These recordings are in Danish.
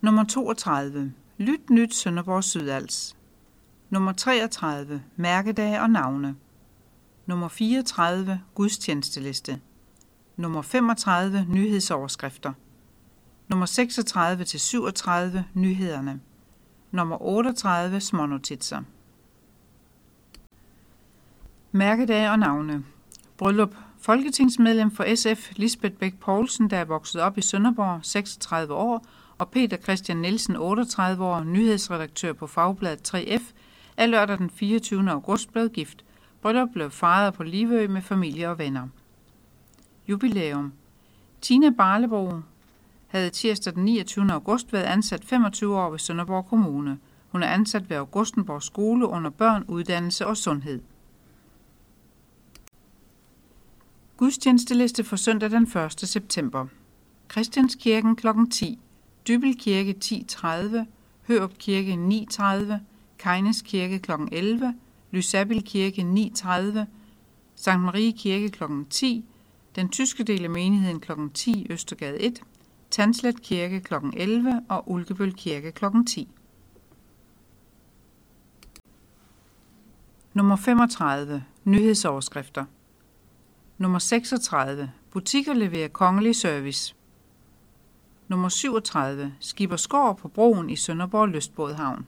Nummer 32. Lyt nyt Sønderborg Sydals. Nummer 33. Mærkedage og navne. Nummer 34. Gudstjenesteliste. Nummer 35. Nyhedsoverskrifter. Nummer 36-37. Nyhederne. Nummer 38. Smånotitser. Mærkedage og navne. Bryllup. Folketingsmedlem for SF Lisbeth Bech Poulsen, der er vokset op i Sønderborg, 36 år, og Peter Christian Nielsen, 38 år, nyhedsredaktør på fagbladet 3F, er lørdag den 24. august blevet gift. Bryllup blev fejret på Livø med familie og venner. Jubilæum. Tina Barlebo havde tirsdag den 29. august været ansat 25 år ved Sønderborg Kommune. Hun er ansat ved Augustenborg Skole under børn, uddannelse og sundhed. Gudstjenesteliste for søndag den 1. september. Christianskirken kl. 10. Dybbøl Kirke 10.30. Hørup Kirke 9.30. Kejnes Kirke kl. 11. Lysabild Kirke 9.30. Sankt Marie Kirke kl. 10. Den tyske del af menigheden kl. 10. Østergade 1. Tanslet Kirke kl. 11 og Ulkebøl Kirke kl. 10. Nummer 35. Nyhedsoverskrifter. Nummer 36. Butikker leverer kongelig service. Nummer 37. Skipperskår på broen i Sønderborg Lystbådhavn.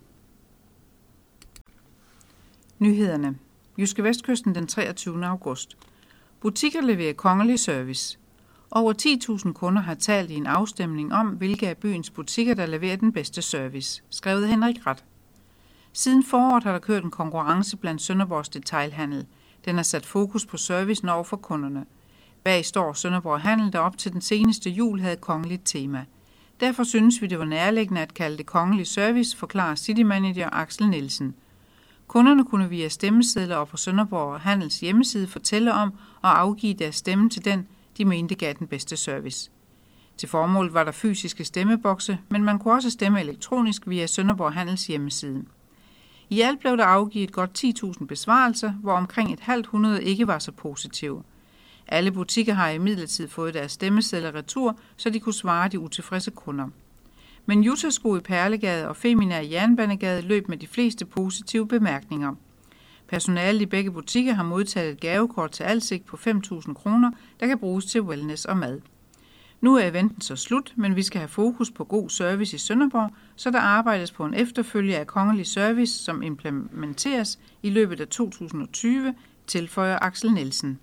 Nyhederne. Jyske Vestkysten den 23. august. Butikker leverer kongelig service. Over 10.000 kunder har talt i en afstemning om, hvilke af byens butikker, der leverer den bedste service, skrev Henrik Rat. Siden foråret har der kørt en konkurrence blandt Sønderborgs detailhandel. Den har sat fokus på servicen over for kunderne. Bag står Sønderborg Handel, der op til den seneste jul havde kongeligt tema. Derfor synes vi, det var nærliggende at kalde det kongelig service, forklarer citymanager Axel Nielsen. Kunderne kunne via stemmesedler og på Sønderborg Handels hjemmeside fortælle om og afgive deres stemme til den, de mente gav den bedste service. Til formålet var der fysiske stemmebokse, men man kunne også stemme elektronisk via Sønderborg Handels hjemmeside. I alt blev der afgivet godt 10.000 besvarelser, hvor omkring 500 ikke var så positive. Alle butikker har imidlertid fået deres stemmesedler retur, så de kunne svare de utilfredse kunder. Men Jutasko i Perlegade og Femina i Jernbanegade løb med de fleste positive bemærkninger. Personalet i begge butikker har modtaget et gavekort til Alsigt på 5.000 kroner, der kan bruges til wellness og mad. Nu er eventen så slut, men vi skal have fokus på god service i Sønderborg, så der arbejdes på en efterfølge af kongelig service, som implementeres i løbet af 2020, tilføjer Axel Nielsen.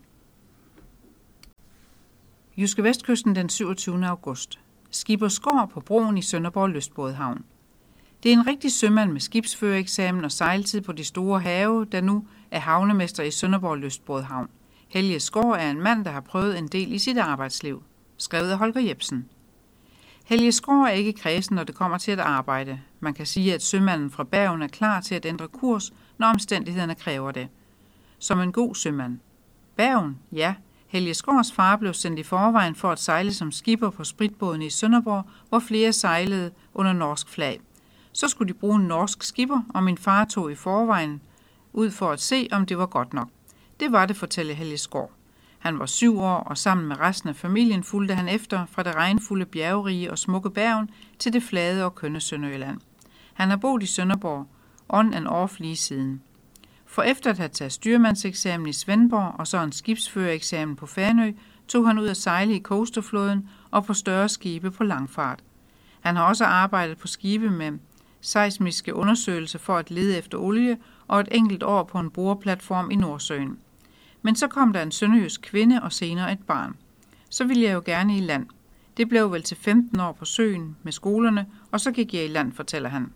Jyske Vestkysten den 27. august. Skipperskår på broen i Sønderborg Lystbådhavn. Det er en rigtig sømand med skibsførereksamen og sejltid på de store have, der nu er havnemester i Sønderborg Lystbådhavn. Helge Skår er en mand, der har prøvet en del i sit arbejdsliv. Skrevet af Holger Jebsen. Helge Skår er ikke kræsen, når det kommer til at arbejde. Man kan sige, at sømanden fra Bergen er klar til at ændre kurs, når omstændighederne kræver det. Som en god sømand. Bergen, ja. Helge Skårs far blev sendt i forvejen for at sejle som skipper på spritbåden i Sønderborg, hvor flere sejlede under norsk flag. Så skulle de bruge en norsk skipper, og min far tog i forvejen ud for at se, om det var godt nok. Det var det, fortæller Helge Skår. Han var 7 år, og sammen med resten af familien fulgte han efter fra det regnfulde bjergerige og smukke Bergen til det flade og kønne Sønderjylland. Han har boet i Sønderborg on and off lige siden. For efter at have taget styrmandseksamen i Svendborg og så en skibsførereksamen på Fanø, tog han ud at sejle i coasterflåden og på større skibe på langfart. Han har også arbejdet på skibe med seismiske undersøgelser for at lede efter olie og et enkelt år på en boreplatform i Nordsøen. Men så kom der en sønderjysk kvinde og senere et barn. Så ville jeg jo gerne i land. Det blev vel til 15 år på søen med skolerne, og så gik jeg i land, fortæller han.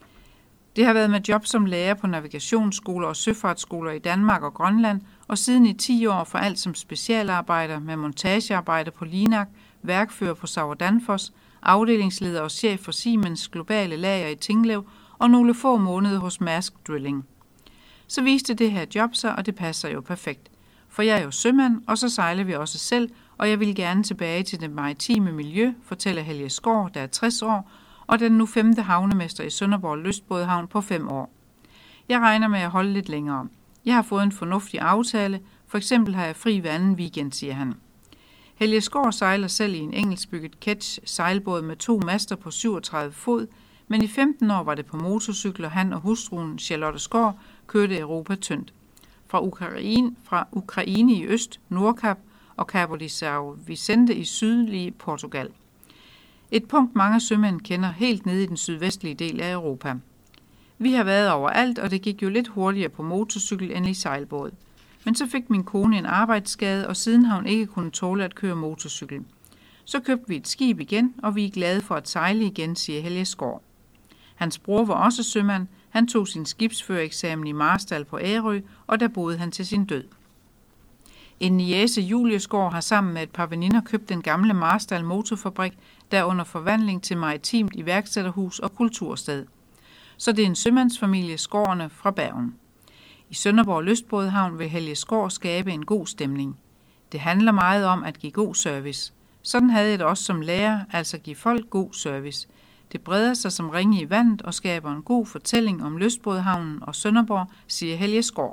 Det har været med job som lærer på navigationsskoler og søfartsskoler i Danmark og Grønland, og siden i 10 år for alt som specialarbejder med montagearbejder på Linak, værkfører på Sauer Danfoss, afdelingsleder og chef for Siemens globale lager i Tinglev og nogle få måneder hos Maersk Drilling. Så viste det her job sig, og det passer jo perfekt. For jeg er jo sømand, og så sejler vi også selv, og jeg vil gerne tilbage til det maritime miljø, fortæller Helge Skår, der er 60 år, og den nu 5. havnemester i Sønderborg Lystbådhavn på 5 år. Jeg regner med at holde lidt længere. Jeg har fået en fornuftig aftale, for eksempel har jeg fri hver anden weekend, siger han. Helge Skår sejler selv i en engelskbygget Ketch sejlbåd med 2 master på 37 fod, men i 15 år var det på motorcykel, og han og hustruen Charlotte Skår kørte Europa tyndt. Fra Ukraine i øst, Nordkap og Cabo de São Vicente i sydlige Portugal. Et punkt mange sømænd kender helt nede i den sydvestlige del af Europa. Vi har været overalt, og det gik jo lidt hurtigere på motorcykel end i sejlbåd. Men så fik min kone en arbejdsskade, og siden har hun ikke kunnet tåle at køre motorcykel. Så købte vi et skib igen, og vi er glade for at sejle igen, siger Helge Skår. Hans bror var også sømand. Han tog sin skibsførereksamen i Marstal på Ærø, og der boede han til sin død. En niece, Julie Skår, har sammen med et par veninder købt den gamle Marstal motorfabrik, der er under forvandling til maritimt iværksætterhus og kultursted. Så det er en sømandsfamilie, Skårene fra Bergen. I Sønderborg Lystbådehavn vil Helge Skår skabe en god stemning. Det handler meget om at give god service. Sådan havde jeg det også som lærer, altså give folk god service. Det breder sig som ringe i vandet og skaber en god fortælling om Lystbådehavnen og Sønderborg, siger Helge Skår.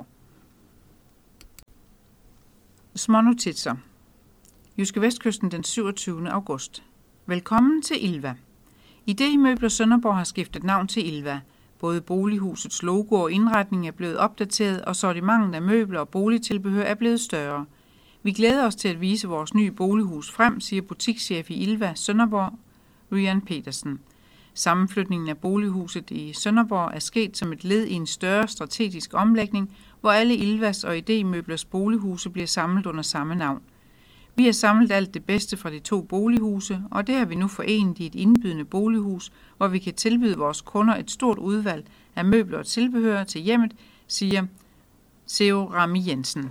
Smånotitser. Jyske Vestkysten den 27. august. Velkommen til Ilva. Idémøbler Sønderborg har skiftet navn til Ilva. Både bolighusets logo og indretning er blevet opdateret, og sortimentet af møbler og boligtilbehør er blevet større. Vi glæder os til at vise vores nye bolighus frem, siger butikschef i Ilva Sønderborg, Ryan Petersen. Sammenflytningen af bolighuset i Sønderborg er sket som et led i en større strategisk omlægning, hvor alle Ilvas og Idémøblers bolighuse bliver samlet under samme navn. Vi har samlet alt det bedste fra de 2 bolighuse, og det har vi nu forenet i et indbydende bolighus, hvor vi kan tilbyde vores kunder et stort udvalg af møbler og tilbehør til hjemmet, siger Theo Rami Jensen.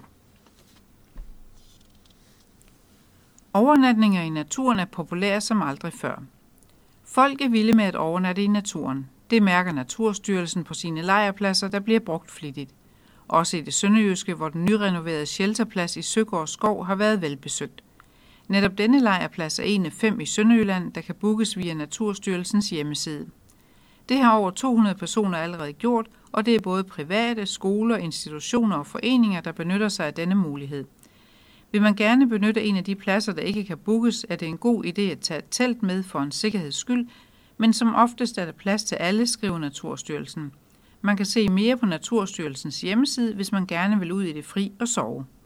Overnatninger i naturen er populære som aldrig før. Folk er vilde med at overnatte i naturen. Det mærker Naturstyrelsen på sine lejrpladser, der bliver brugt flittigt. Også i det sønderjyske, hvor den nyrenoverede shelterplads i Søgård Skov har været velbesøgt. Netop denne lejrplads er en af 5 i Sønderjylland, der kan bookes via Naturstyrelsens hjemmeside. Det har over 200 personer allerede gjort, og det er både private, skoler, institutioner og foreninger, der benytter sig af denne mulighed. Vil man gerne benytte en af de pladser, der ikke kan bookes, er det en god idé at tage et telt med for en sikkerheds skyld, men som oftest er der plads til alle, skriver Naturstyrelsen. Man kan se mere på Naturstyrelsens hjemmeside, hvis man gerne vil ud i det fri og sove.